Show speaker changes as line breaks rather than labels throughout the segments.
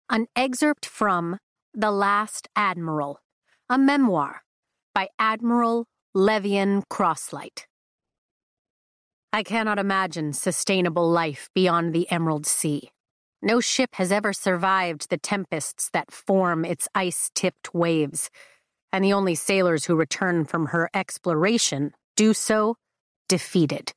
An excerpt from The Last Admiral, a memoir by Admiral Levian Crosslight. I cannot imagine sustainable life beyond the Emerald Sea. No ship has ever survived the tempests that form its ice-tipped waves, and the only sailors who return from her exploration do so defeated.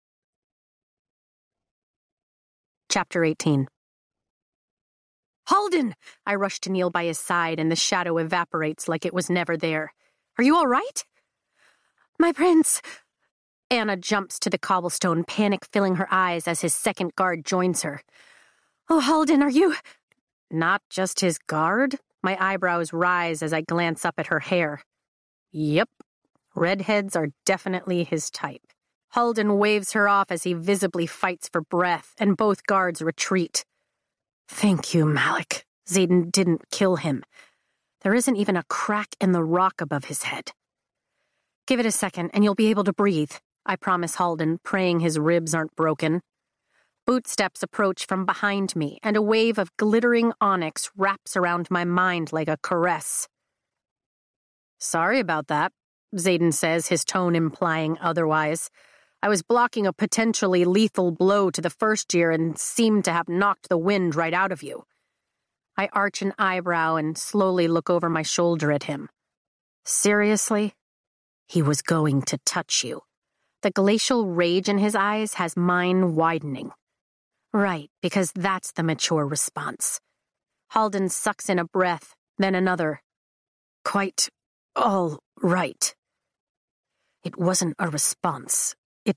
Chapter 18. Halden! I rush to kneel by his side, and the shadow evaporates like it was never there. Are you all right? My prince! Anna jumps to the cobblestone, panic filling her eyes as his second guard joins her. Oh, Halden, are you... Not just his guard? My eyebrows rise as I glance up at her hair. Yep, redheads are definitely his type. Halden waves her off as he visibly fights for breath, and both guards retreat. Thank you, Malik. Xaden didn't kill him. There isn't even a crack in the rock above his head. Give it a second, and you'll be able to breathe, I promise Halden, praying his ribs aren't broken. Bootsteps approach from behind me, and a wave of glittering onyx wraps around my mind like a caress. Sorry about that, Xaden says, his tone implying otherwise. I was blocking a potentially lethal blow to the first year and seemed to have knocked the wind right out of you. I arch an eyebrow and slowly look over my shoulder at him. Seriously? He was going to touch you. The glacial rage in his eyes has mine widening. Right, because that's the mature response. Halden sucks in a breath, then another. Quite all right. It wasn't a response. It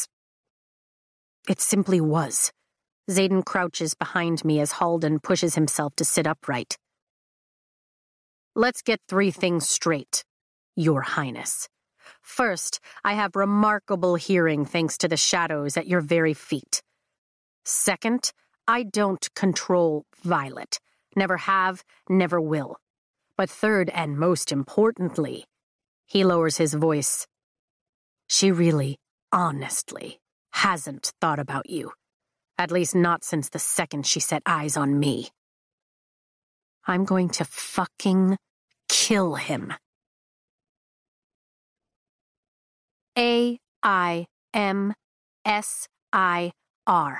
simply was. Xaden crouches behind me as Halden pushes himself to sit upright. Let's get 3 things straight, Your Highness. First, I have remarkable hearing thanks to the shadows at your very feet. Second, I don't control Violet. Never have, never will. But third, and most importantly, he lowers his voice. She really, honestly, hasn't thought about you. At least not since the second she set eyes on me. I'm going to fucking kill him. A-I-M-S-I-R.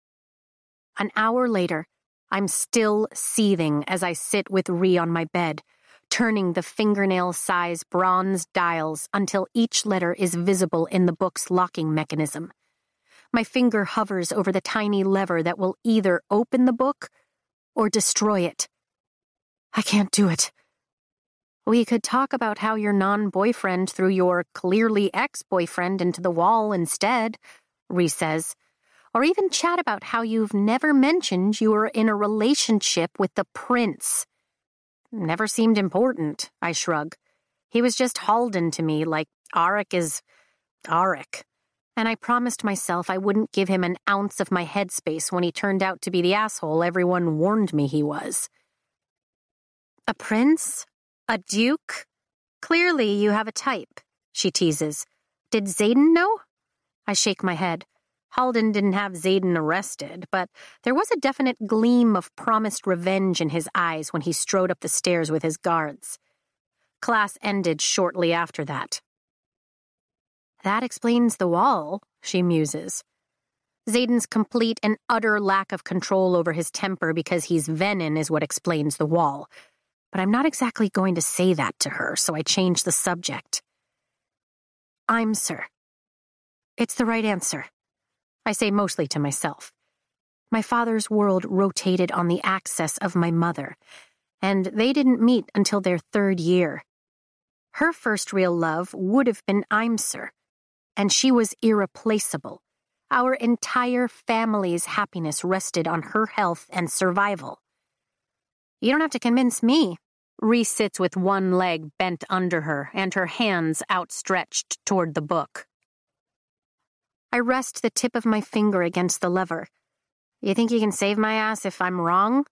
An hour later, I'm still seething as I sit with Rhi on my bed, turning the fingernail-size bronze dials until each letter is visible in the book's locking mechanism. My finger hovers over the tiny lever that will either open the book or destroy it. I can't do it. We could talk about how your non-boyfriend threw your clearly ex-boyfriend into the wall instead, Rhi says. Or even chat about how you've never mentioned you were in a relationship with the prince. Never seemed important, I shrug. He was just Halden to me, like Arik is Arik. And I promised myself I wouldn't give him an ounce of my headspace when he turned out to be the asshole everyone warned me he was. A prince? A duke? Clearly you have a type, she teases. Did Xaden know? I shake my head. Halden didn't have Xaden arrested, but there was a definite gleam of promised revenge in his eyes when he strode up the stairs with his guards. Class ended shortly after that. That explains the wall, she muses. Xaden's complete and utter lack of control over his temper because he's Venin is what explains the wall. But I'm not exactly going to say that to her, so I change the subject. I'm Sir. It's the right answer. I say mostly to myself. My father's world rotated on the axis of my mother, and they didn't meet until their 3rd year. Her first real love would have been Imsir, and she was irreplaceable. Our entire family's happiness rested on her health and survival. You don't have to convince me. Rhi sits with one leg bent under her and her hands outstretched toward the book. I rest the tip of my finger against the lever. You think you can save my ass if I'm wrong?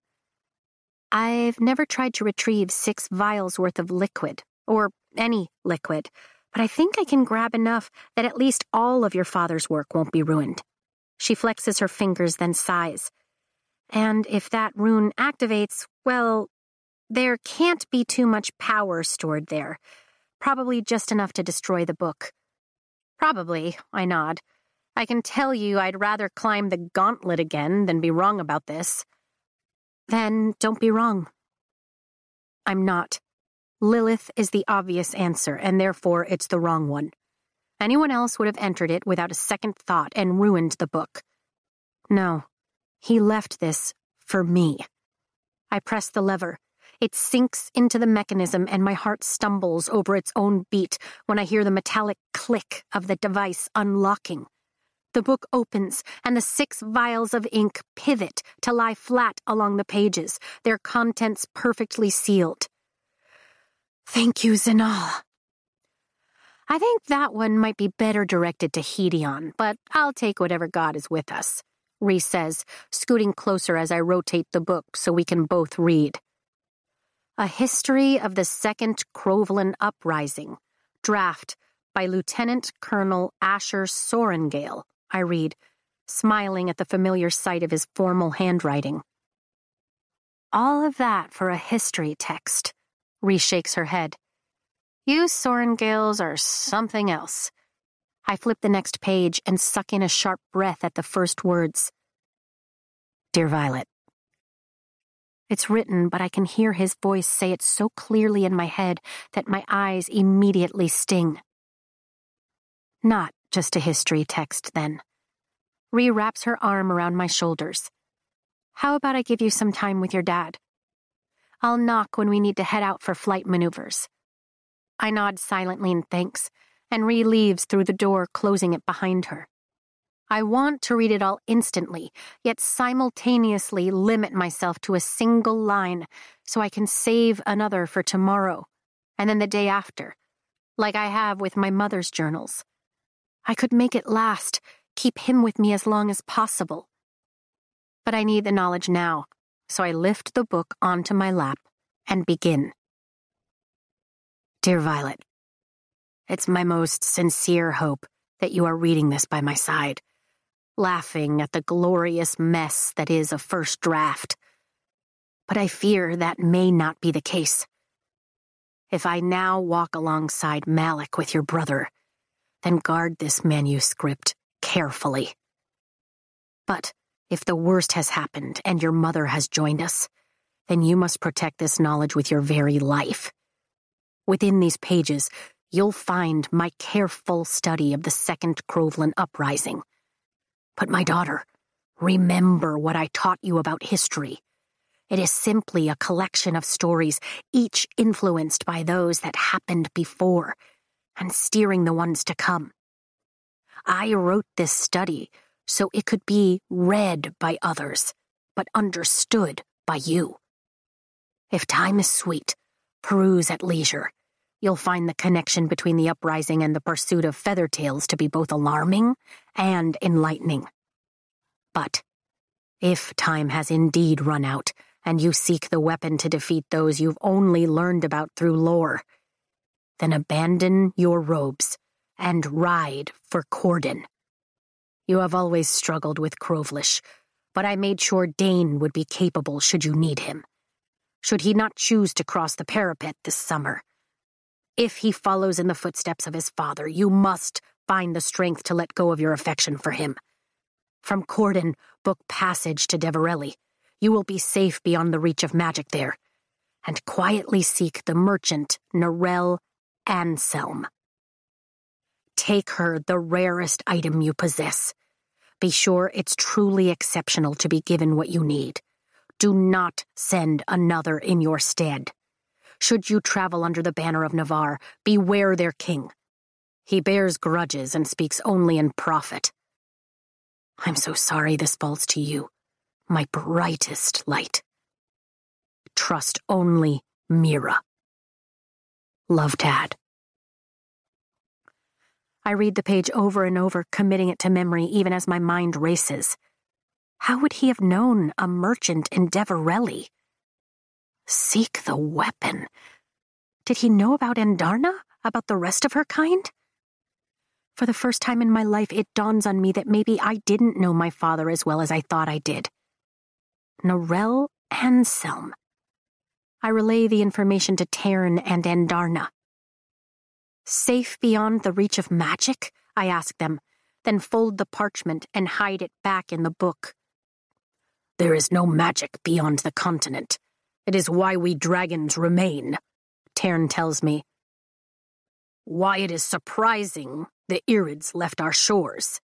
I've never tried to retrieve 6 vials worth of liquid, or any liquid, but I think I can grab enough that at least all of your father's work won't be ruined. She flexes her fingers, then sighs. And if that rune activates, well, there can't be too much power stored there. Probably just enough to destroy the book. Probably, I nod. I can tell you I'd rather climb the gauntlet again than be wrong about this. Then don't be wrong. I'm not. Lilith is the obvious answer, and therefore it's the wrong one. Anyone else would have entered it without a second thought and ruined the book. No, he left this for me. I press the lever. It sinks into the mechanism, and my heart stumbles over its own beat when I hear the metallic click of the device unlocking. The book opens, and the 6 vials of ink pivot to lie flat along the pages, their contents perfectly sealed. Thank you, Zinal. I think that one might be better directed to Hedion, but I'll take whatever god is with us, Rhys says, scooting closer as I rotate the book so we can both read. A History of the Second Crovelin Uprising, draft by Lieutenant Colonel Asher Sorengale, I read, smiling at the familiar sight of his formal handwriting. All of that for a history text, Rhys shakes her head. You Sorengales are something else. I flip the next page and suck in a sharp breath at the first words. Dear Violet. It's written, but I can hear his voice say it so clearly in my head that my eyes immediately sting. Not just a history text, then. Rhys wraps her arm around my shoulders. How about I give you some time with your dad? I'll knock when we need to head out for flight maneuvers. I nod silently in thanks, and Rhys leaves through the door, closing it behind her. I want to read it all instantly, yet simultaneously limit myself to a single line so I can save another for tomorrow, and then the day after, like I have with my mother's journals. I could make it last, keep him with me as long as possible. But I need the knowledge now, so I lift the book onto my lap and begin. Dear Violet, it's my most sincere hope that you are reading this by my side, laughing at the glorious mess that is a first draft. But I fear that may not be the case. If I now walk alongside Malik with your brother, then guard this manuscript carefully. But if the worst has happened and your mother has joined us, then you must protect this knowledge with your very life. Within these pages, you'll find my careful study of the Second Crovelin Uprising. But my daughter, remember what I taught you about history. It is simply a collection of stories, each influenced by those that happened before, and steering the ones to come. I wrote this study so it could be read by others, but understood by you. If time is sweet, peruse at leisure. You'll find the connection between the uprising and the pursuit of Feathertails to be both alarming and enlightening. But if time has indeed run out, and you seek the weapon to defeat those you've only learned about through lore, then abandon your robes and ride for Corden. You have always struggled with Crovelish, but I made sure Dane would be capable should you need him. Should he not choose to cross the parapet this summer. If he follows in the footsteps of his father, you must find the strength to let go of your affection for him. From Corden, book passage to Deverelli. You will be safe beyond the reach of magic there, and quietly seek the merchant Narelle Anselm. Take her the rarest item you possess. Be sure it's truly exceptional to be given what you need. Do not send another in your stead. Should you travel under the banner of Navarre, beware their king. He bears grudges and speaks only in profit. I'm so sorry this falls to you, my brightest light. Trust only Mira. Love, Dad. I read the page over and over, committing it to memory even as my mind races. How would he have known a merchant in Deverelli? Seek the weapon. Did he know about Andarna? About the rest of her kind? For the first time in my life, it dawns on me that maybe I didn't know my father as well as I thought I did. Narelle Anselm. I relay the information to Taryn and Andarna. Safe beyond the reach of magic? I ask them, then fold the parchment and hide it back in the book. There is no magic beyond the continent. It is why we dragons remain, Taryn tells me. Why it is surprising the Irids left our shores.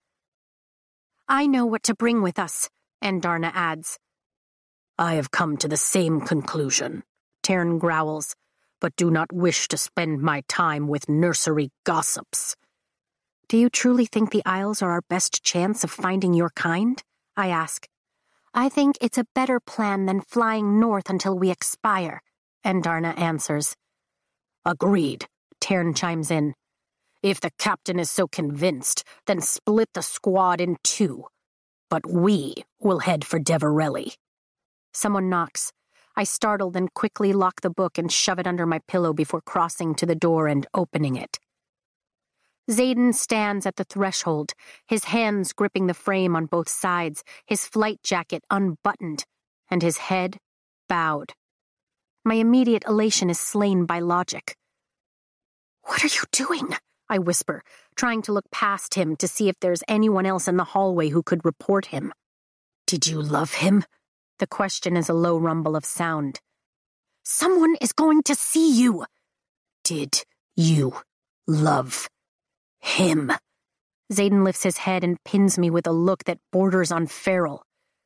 I know what to bring with us, Andarna adds. I have come to the same conclusion, Taryn growls, but do not wish to spend my time with nursery gossips. Do you truly think the Isles are our best chance of finding your kind? I ask. I think it's a better plan than flying north until we expire, Andarna answers. Agreed, Taryn chimes in. If the captain is so convinced, then split the squad in two. But we will head for Deverelli. Someone knocks. I startle, then quickly lock the book and shove it under my pillow before crossing to the door and opening it. Xaden stands at the threshold, his hands gripping the frame on both sides, his flight jacket unbuttoned, and his head bowed. My immediate elation is slain by logic. What are you doing? I whisper, trying to look past him to see if there's anyone else in the hallway who could report him. Did you love him? The question is a low rumble of sound. Someone is going to see you. Did you love him? Xaden lifts his head and pins me with a look that borders on feral.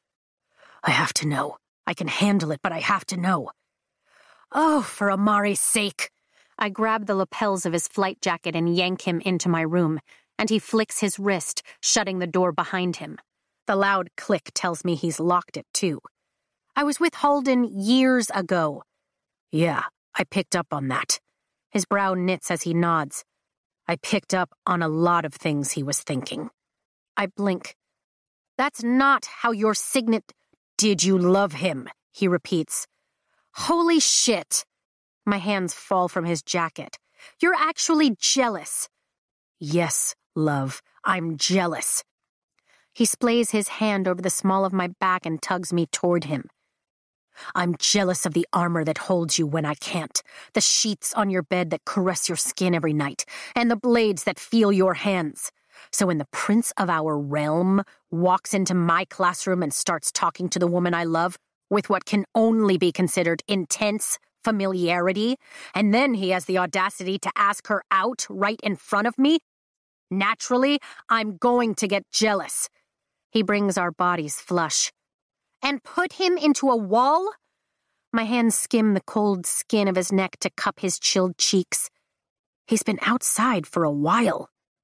I have to know. I can handle it, but I have to know. Oh, for Amari's sake. I grab the lapels of his flight jacket and yank him into my room, and he flicks his wrist, shutting the door behind him. The loud click tells me he's locked it, too. I was with Halden years ago. Yeah, I picked up on that. His brow knits as he nods. I picked up on a lot of things he was thinking. I blink. That's not how your signet... Did you love him? He repeats. Holy shit! My hands fall from his jacket. You're actually jealous. Yes, love, I'm jealous. He splays his hand over the small of my back and tugs me toward him. I'm jealous of the armor that holds you when I can't, the sheets on your bed that caress your skin every night, and the blades that feel your hands. So when the prince of our realm walks into my classroom and starts talking to the woman I love with what can only be considered intense familiarity, and then he has the audacity to ask her out right in front of me, naturally, I'm going to get jealous. He brings our bodies flush. And put him into a wall? My hands skim the cold skin of his neck to cup his chilled cheeks. He's been outside for a while.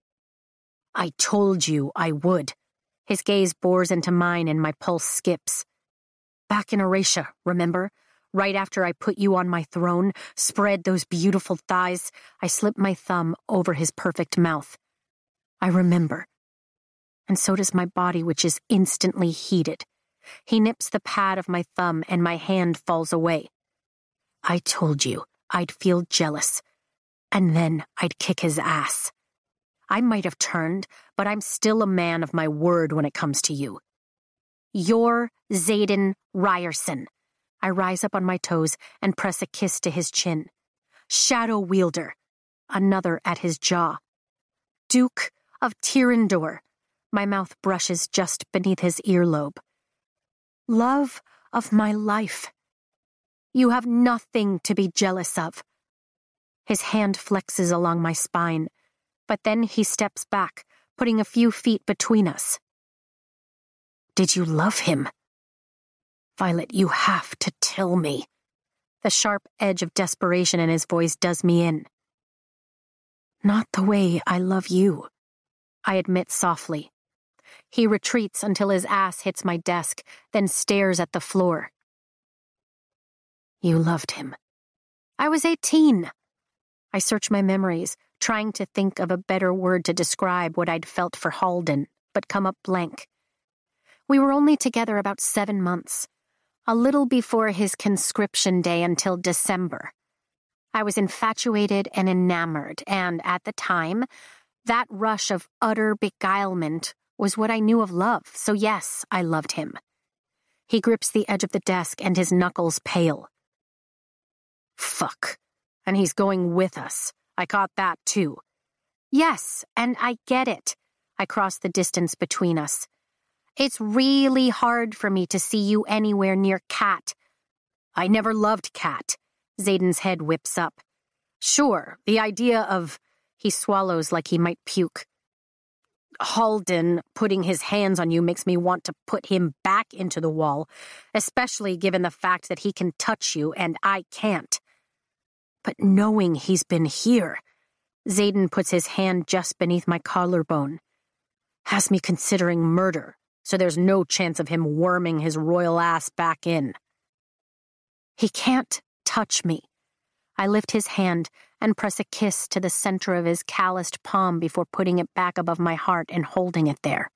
I told you I would. His gaze bores into mine and my pulse skips. Back in Eratia, remember? Right after I put you on my throne, spread those beautiful thighs, I slipped my thumb over his perfect mouth. I remember. And so does my body, which is instantly heated. He nips the pad of my thumb and my hand falls away. I told you I'd feel jealous, and then I'd kick his ass. I might have turned, but I'm still a man of my word when it comes to you. You're Xaden Ryerson. I rise up on my toes and press a kiss to his chin. Shadow Wielder. Another at his jaw. Duke of Tyrrendor. My mouth brushes just beneath his earlobe. Love of my life. You have nothing to be jealous of. His hand flexes along my spine, but then he steps back, putting a few feet between us. Did you love him? Violet, you have to tell me. The sharp edge of desperation in his voice does me in. Not the way I love you, I admit softly. He retreats until his ass hits my desk, then stares at the floor. You loved him. I was 18. I search my memories, trying to think of a better word to describe what I'd felt for Halden, but come up blank. We were only together about 7 months, a little before his conscription day until December. I was infatuated and enamored, and at the time, that rush of utter beguilement was what I knew of love, so yes, I loved him. He grips the edge of the desk and his knuckles pale. Fuck. And he's going with us. I caught that too. Yes, and I get it. I cross the distance between us. It's really hard for me to see you anywhere near Kat. I never loved Kat. Xaden's head whips up. Sure, the idea of... He swallows like he might puke. Halden putting his hands on you makes me want to put him back into the wall, especially given the fact that he can touch you and I can't. But knowing he's been here... Xaden puts his hand just beneath my collarbone. Has me considering murder, so there's no chance of him worming his royal ass back in. He can't touch me. I lift his hand and press a kiss to the center of his calloused palm before putting it back above my heart and holding it there.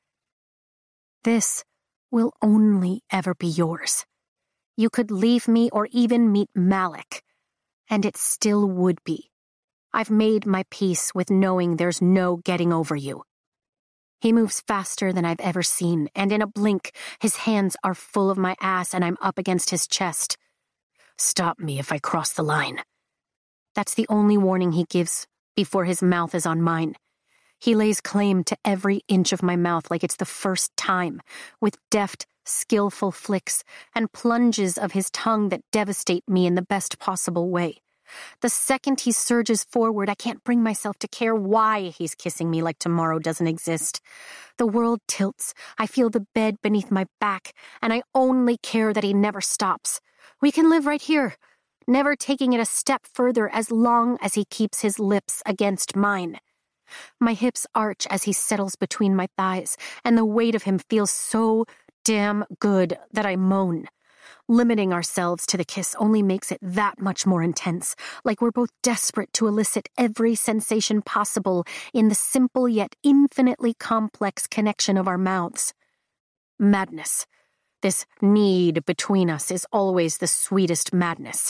This will only ever be yours. You could leave me or even meet Malik, and it still would be. I've made my peace with knowing there's no getting over you. He moves faster than I've ever seen, and in a blink, his hands are full of my ass and I'm up against his chest. Stop me if I cross the line. That's the only warning he gives before his mouth is on mine. He lays claim to every inch of my mouth like it's the first time, with deft, skillful flicks and plunges of his tongue that devastate me in the best possible way. The second he surges forward, I can't bring myself to care why he's kissing me like tomorrow doesn't exist. The world tilts, I feel the bed beneath my back, and I only care that he never stops. We can live right here, never taking it a step further as long as he keeps his lips against mine. My hips arch as he settles between my thighs, and the weight of him feels so damn good that I moan. Limiting ourselves to the kiss only makes it that much more intense, like we're both desperate to elicit every sensation possible in the simple yet infinitely complex connection of our mouths. Madness. This need between us is always the sweetest madness.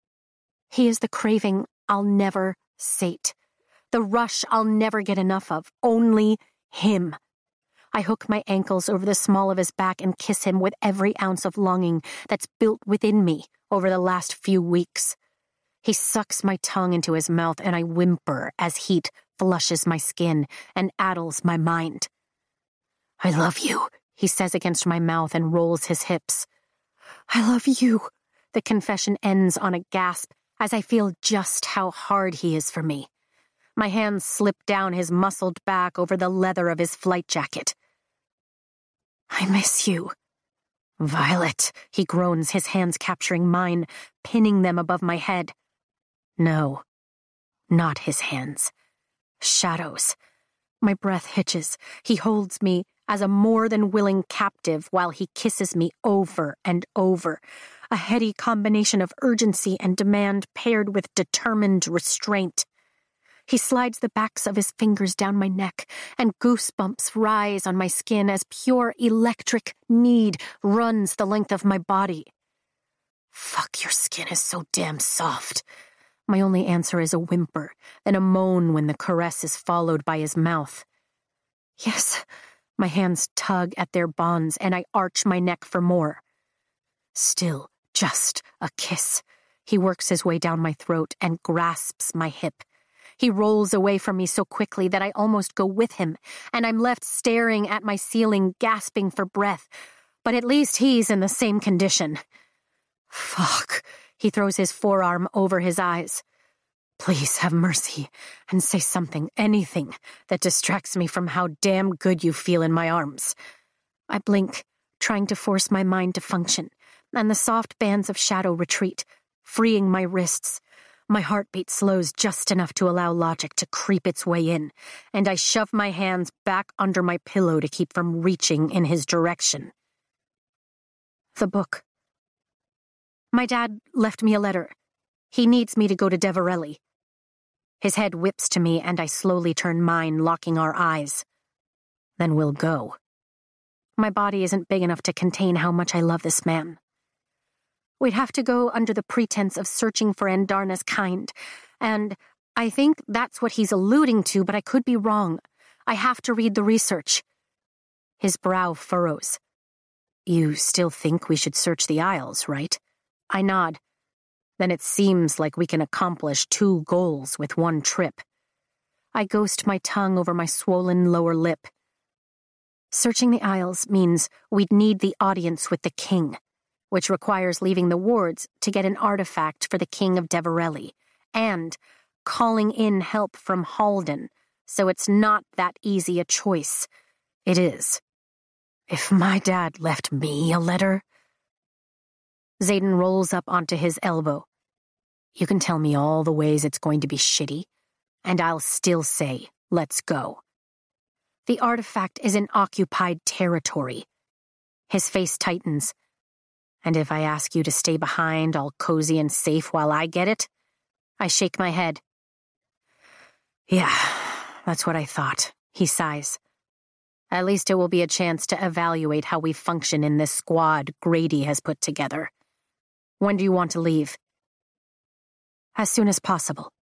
He is the craving I'll never sate, the rush I'll never get enough of, only him. I hook my ankles over the small of his back and kiss him with every ounce of longing that's built within me over the last few weeks. He sucks my tongue into his mouth and I whimper as heat flushes my skin and addles my mind. I love you, he says against my mouth and rolls his hips. I love you. The confession ends on a gasp as I feel just how hard he is for me. My hands slip down his muscled back over the leather of his flight jacket. I miss you. Violet, he groans, his hands capturing mine, pinning them above my head. No, not his hands. Shadows. My breath hitches. He holds me as a more than willing captive while he kisses me over and over, a heady combination of urgency and demand paired with determined restraint. He slides the backs of his fingers down my neck, and goosebumps rise on my skin as pure electric need runs the length of my body. Fuck, your skin is so damn soft. My only answer is a whimper, then a moan when the caress is followed by his mouth. Yes, my hands tug at their bonds, and I arch my neck for more. Still, just a kiss. He works his way down my throat and grasps my hip. He rolls away from me so quickly that I almost go with him, and I'm left staring at my ceiling, gasping for breath. But at least he's in the same condition. Fuck. He throws his forearm over his eyes. Please have mercy and say something, anything, that distracts me from how damn good you feel in my arms. I blink, trying to force my mind to function, and the soft bands of shadow retreat, freeing my wrists. My heartbeat slows just enough to allow logic to creep its way in, and I shove my hands back under my pillow to keep from reaching in his direction. The book. My dad left me a letter. He needs me to go to Deverelli. His head whips to me, and I slowly turn mine, locking our eyes. Then we'll go. My body isn't big enough to contain how much I love this man. We'd have to go under the pretense of searching for Andarna's kind, and I think that's what he's alluding to, but I could be wrong. I have to read the research. His brow furrows. You still think we should search the Isles, right? I nod. Then it seems like we can accomplish 2 goals with 1 trip. I ghost my tongue over my swollen lower lip. Searching the Isles means we'd need the audience with the king, which requires leaving the wards to get an artifact for the King of Deverelli, and calling in help from Halden, so it's not that easy a choice. It is. If my dad left me a letter... Xaden rolls up onto his elbow. You can tell me all the ways it's going to be shitty, and I'll still say, let's go. The artifact is in occupied territory. His face tightens. And if I ask you to stay behind, all cozy and safe while I get it? I shake my head. Yeah, that's what I thought, he sighs. At least it will be a chance to evaluate how we function in this squad Grady has put together. When do you want to leave? As soon as possible.